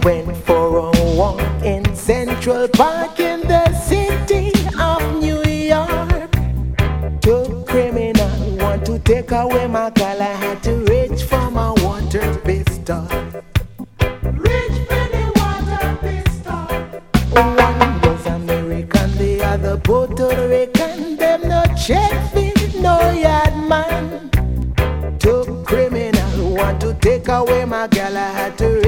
Went for a walk in Central Park in the city of New York. Two criminals want to take away my girl. I had to reach for my water pistol. Reach for the water pistol. One was American, the other Puerto Rican. Them no Sheffield, no yard man. Two criminals want to take away my girl. I had to